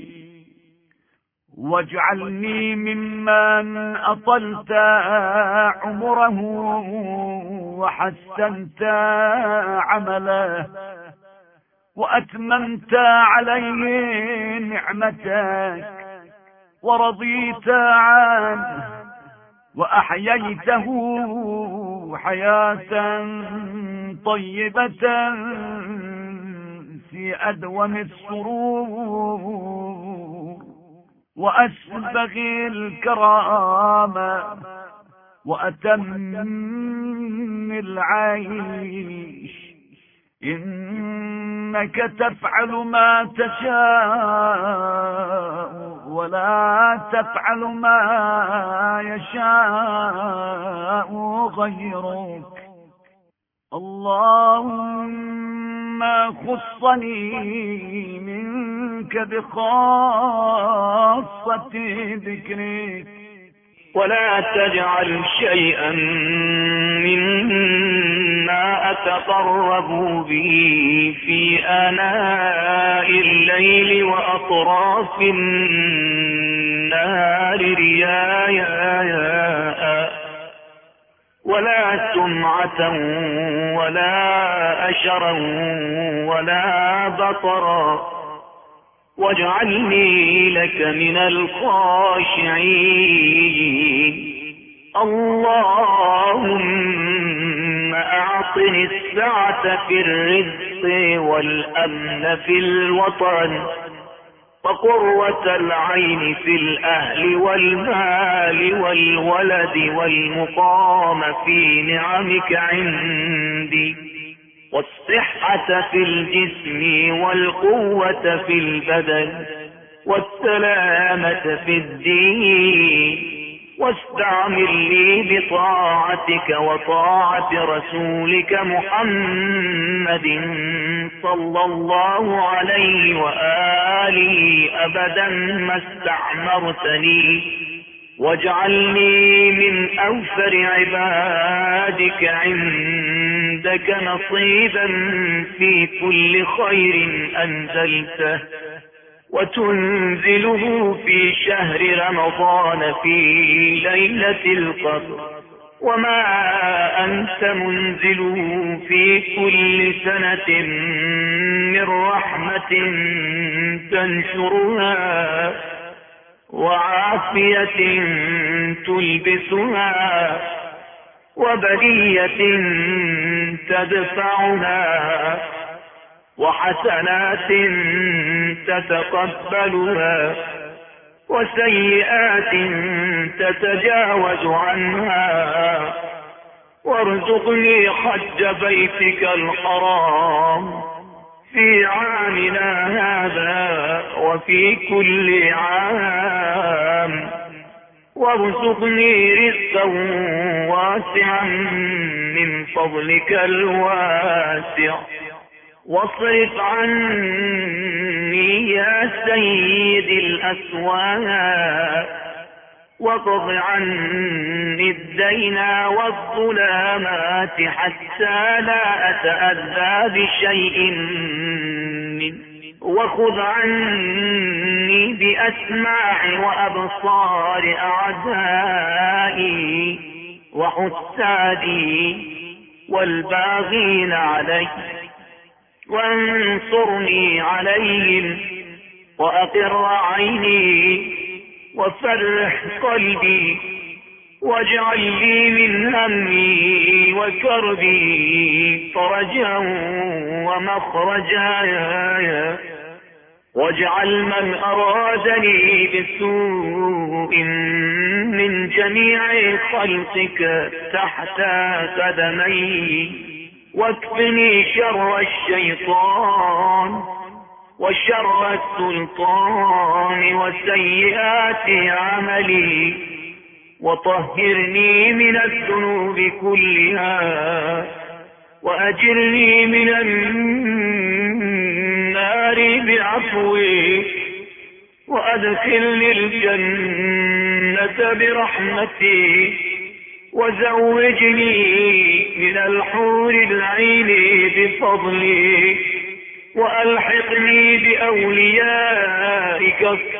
واجعلني ممن أطلت عمره وحسنت عمله وأتممت عليه نعمتك ورضيت عنه وأحييته حياة طيبة في أدوم السرور وأسبغ الكرامة وأتم العيش. إنك تفعل ما تشاء ولا تفعل ما يشاء غيرك. اللهم خصني منك بخاصة ذكرك، ولا تجعل شيئا مما أتقرب به في آناء الليل وأطراف النهار رياء ولا سمعة ولا أشرا ولا بطرا، واجعلني لك من الخاشعين. اللهم أعطني السعة في الرزق والأمن في الوطن وقرة العين في الأهل والمال والولد والمقام في نعمك عندي، والصحة في الجسم والقوة في البدن والسلامة في الدين، واستعمل لي بطاعتك وطاعة رسولك محمد صلى الله عليه وآله أبدا ما استعمرتني، واجعلني من أوفر عبادك عندك نصيبا في كل خير أنزلته وتنزله في شهر رمضان في ليلة القدر، وما أنت منزله في كل سنة من رحمة تنشرها وعافية تلبسها وبلية تدفعها وحسنات تتقبلها وسيئات تتجاوز عنها، وارزقني حج بيتك الحرام في عامنا هذا وفي كل عام، وارزقني رزقا واسعا من فضلك الواسع، واصرف عني واغفرني يا سيدي الأسواق، واقض عني الدين والظلامات حتى لا أتأذى بشيء منه، وخذ عني بأسماع وأبصار أعدائي وحسادي والباغين علي، وانصرني عليهم وأقر عيني وفرح قلبي، واجعل لي من همي وكربي فرجا ومخرجا، واجعل من أرادني بسوء من جميع خلقك تحت قدمي، واكفني شر الشيطان وشر السلطان وسيئات عملي، وطهرني من الذنوب كلها، وأجرني من النار بعفوك، وأدخلني الجنة برحمتك، وزوجني من الحور العين بفضلك، وألحقني بأوليائك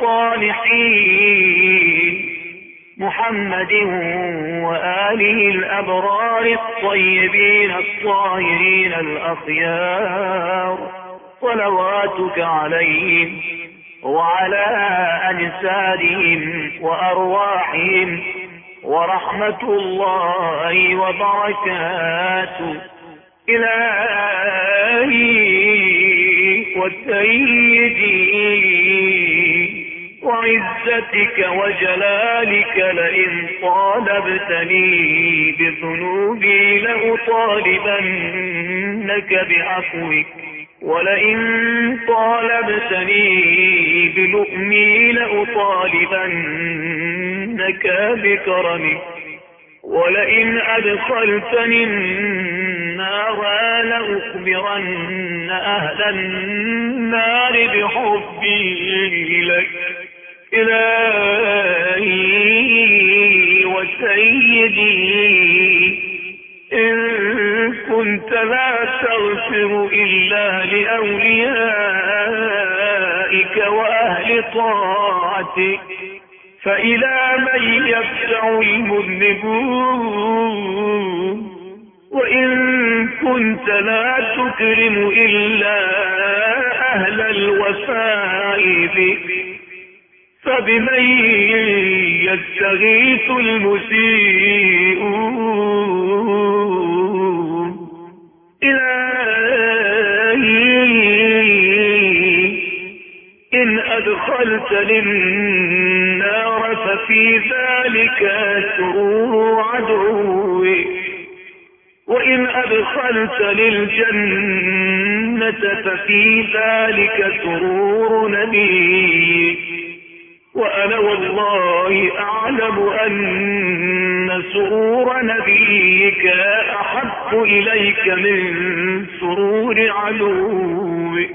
الصالحين محمد وآله الأبرار الطيبين الطاهرين الأخيار، صلواتك عليهم وعلى أجسادهم وأرواحهم، ورحمة الله وبركاته. إلهي وسيدي وعزتك وجلالك، لئن طالبتني بذنوبي لأطالبنك بعفوك، ولئن طالبتني بلؤمي لأطالبنك بكرمك، ولئن أدخلتني النار لأخبرن أهل النار بحبي لك. إلهي وسيدي، إن كنت لا تغفر إلا لأوليائك وأهل طاعتك، فإلى من يفزع المذنبون؟ وإن كنت لا تكرم إلا أهل الوفاء بك، فبمن يستغيث المسيئون؟ إلهي إن أدخلتني النار ففي ذلك سرور عدوي، وإن أدخلتني الجنة ففي ذلك سرور نبي، وأنا والله أعلم أن سرور نبيك أحب إليك من سرور عدوك.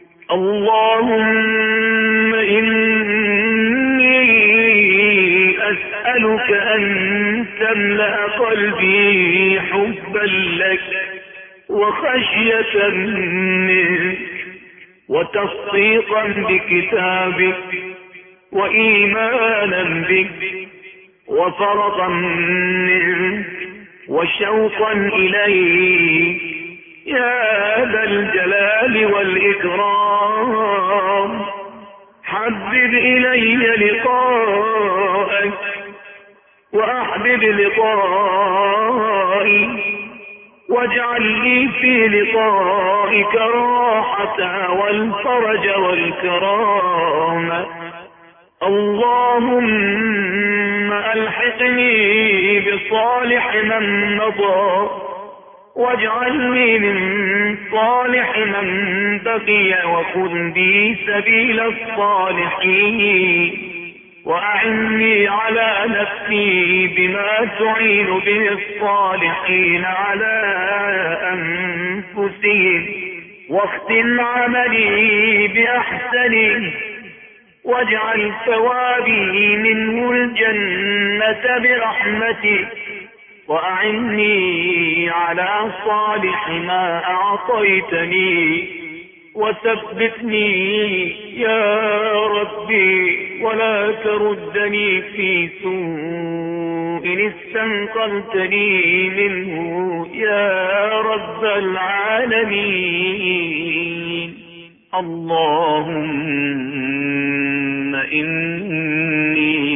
اللهم إني أسألك أن تملأ قلبي حبا لك وخشية منك وتصديقا بكتابك وإيمانا بك وفرطا منك وشوقا إليك يا ذا الجلال والإكرام. حبب إلي لقاءك وأحبب لقائي، واجعل لي في لقائك الراحة والفرج والكرامة. اللهم ألحقني بصالح من مضى، واجعلني من صالح من بقي، وخذ بي سبيل الصالحين، وأعني على نفسي بما تعين به الصالحين على أنفسهم، واختم عملي بأحسنه، واجعل ثوابي منه الجنة برحمتك، وأعني على صالح ما أعطيتني، وثبتني يا ربي ولا تردني في سوء استنقذتني منه يا رب العالمين. اللهم إني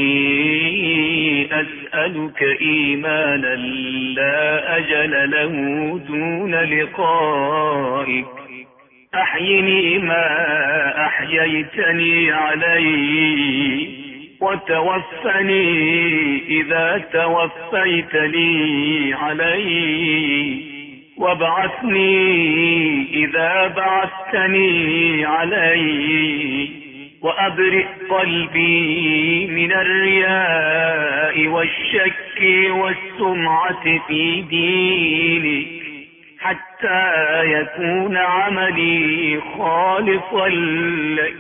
أسألك إيمانا لا أجل له دون لقائك، أحيني ما أحييتني عليه، وتوفني إذا توفيتني عليه، وابعثني إذا بعثتني عليه، وأبرئ قلبي من الرياء والشك والسمعة في دينك، حتى يكون عملي خالصا لك.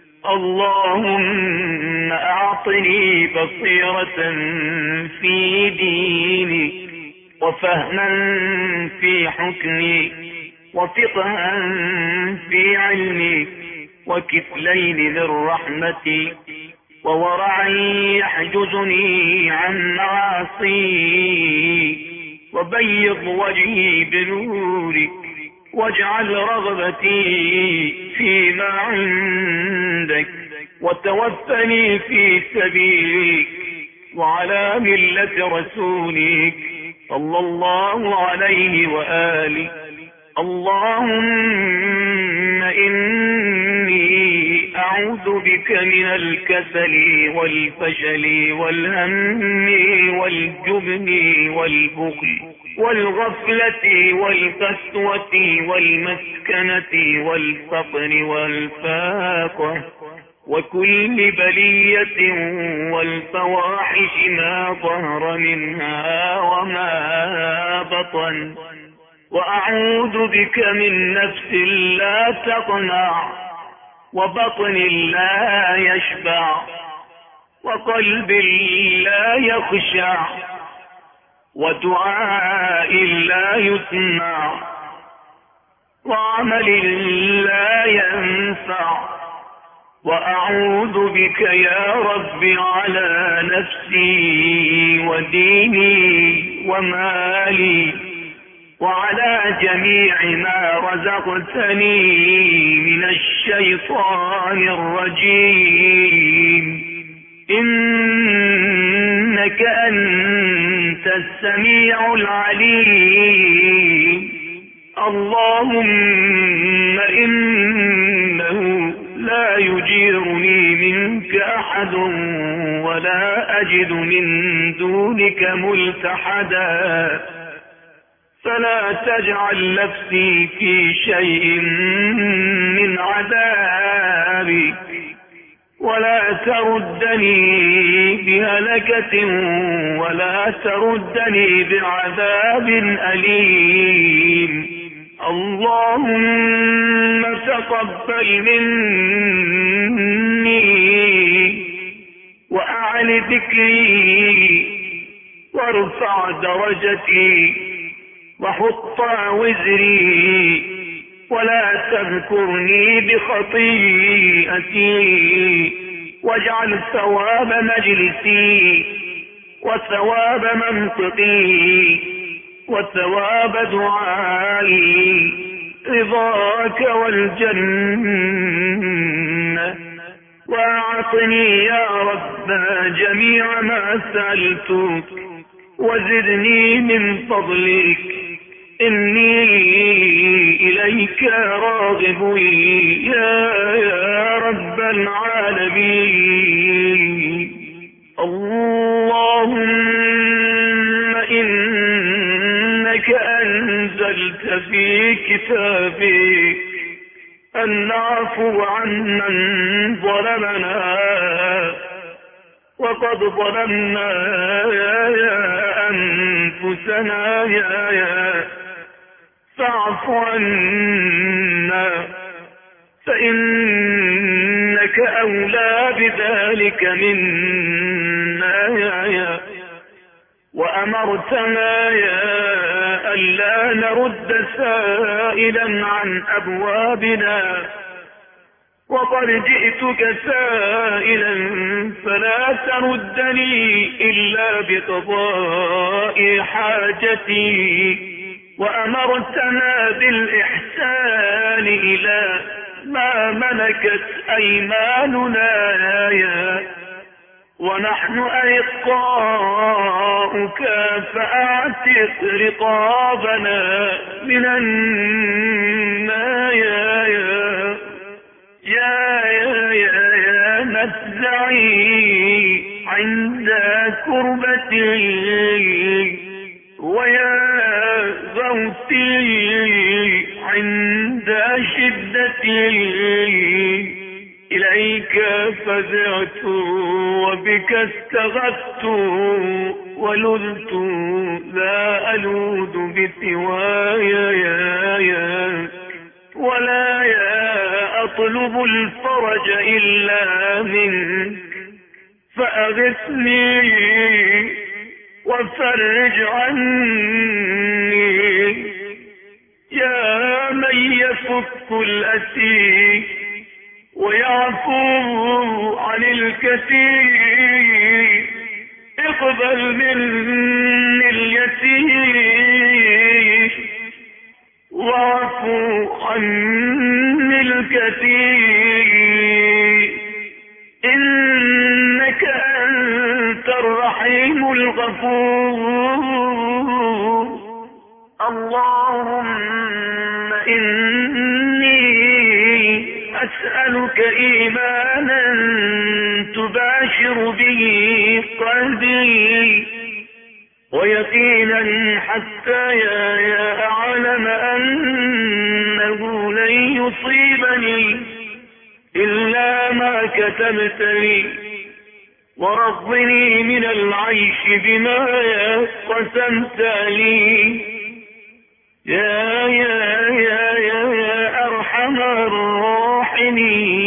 اللهم أعطني بصيرة في دينك، وفهما في حكمك، وفقها في علمك، وكفلين من رحمتك، وورعا يحجزني عن معاصيك، وبيض وجهي بنورك، واجعل رغبتي فيما عندك، وتوفني في سبيلك وعلى ملة رسولك صلى الله عليه وآله. اللهم إني أعوذ بك من الكسل والفشل والهم والجبن والبخل والغفلة والقسوة والمسكنة والفقر والفاقة وكل بلية والفواحش ما ظهر منها وما بطن. وأعوذ بك من نفس لا تقنع، وبطن لا يشبع، وقلب لا يخشع، ودعاء لا يسمع، وعمل لا ينفع. وأعوذ بك يا رب على نفسي وديني ومالي، وعلى جميع ما رزقتني من الشيطان الرجيم، إنك أنت السميع العليم. اللهم إنه لا يجيرني منك أحد، ولا أجد من دونك ملتحدا، فلا تجعل نفسي في شيء من عذابك، ولا تردني بهلكة، ولا تردني بعذاب أليم. اللهم تقبل مني، وأعل ذكري، وارفع درجتي، وحط وزري، ولا تذكرني بخطيئتي، واجعل ثواب مجلسي وثواب منطقي وثواب دعائي رضاك والجنة. وأعطني يا رب جميع ما سألتك، وزدني من فضلك، إني إليك راغب يا رب العالمين. اللهم إنك أنزلت في كتابك أن نعفو عمن ظلمنا، وقد ظلمنا أنفسنا فاعف عنا فإنك أولى بذلك منا يا وأمرتنا يا ألا نرد سائلا عن أبوابنا، وقد جئتك سائلا فلا تردني إلا بقضاء حاجتي. وأمرتنا بالإحسان إلى ما ملكت أيماننا يا ونحن أرقاؤك فأعتق رقابنا من النار يا مفزعي عند كربتي ويا غوثي عند شدتي. إليك فزعت وبك استغثت ولذت لا ألوذ بسواي ولا أطلب الفرج إلا منك، فأغثني وفرج عني يا من يفك الأسير ويعفو عن الكثير. اقبل مني اليسير واعفو عني الكثير، إنك أنت الرحيم الغفور. اللهم إني أسألك إيمانا تباشر به قلبي، ويقينا حتى يا أعلم أنه لن يصيبني إلا ما كتبت لي، ورضني من العيش بما قسمت لي يا أرحم الراحمين.